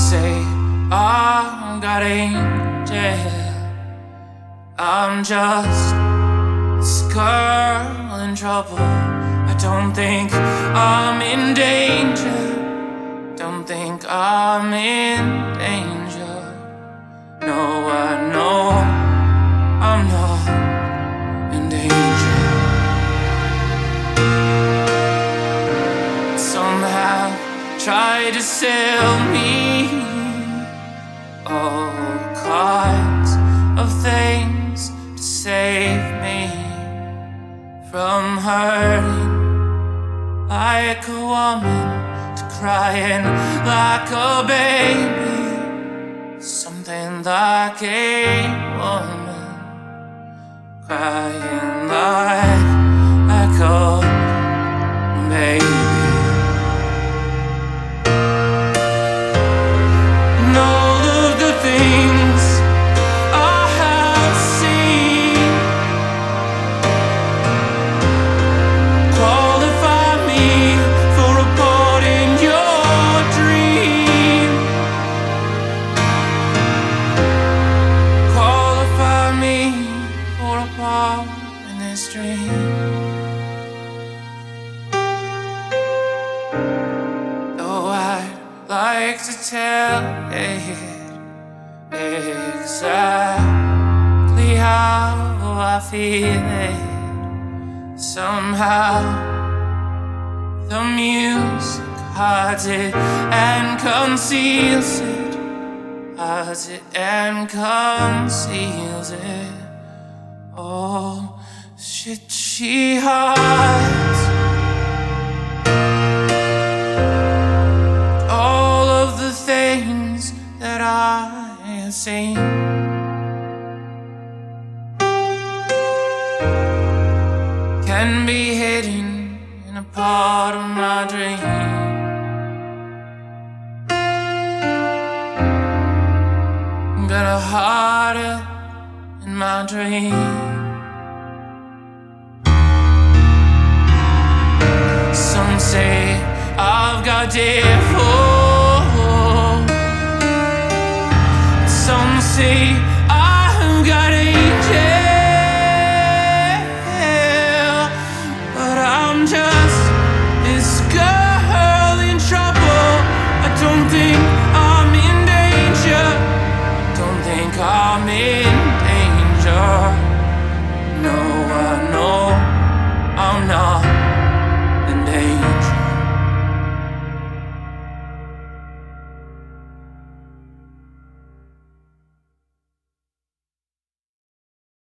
say I'm got angel. I'm just this girl in trouble. I don't think I'm in danger. Don't think I'm in danger. No, I know I'm not in danger. Somehow try to sell me all kinds of things to save me from hurting like a woman, to crying like a baby, something like a woman, crying like a baby. And all of the things I have seen qualify me for a part in your dream. Qualify me for a part in this dream. Though I'd like to tell it exactly how I feel it, somehow the music hides it and conceals it, hides it and conceals it. Oh, shit, she hides all of the things that I have seen. Can be hidden in a part of my dream. Gonna hide it in my dream. Some say I've got devil. Some say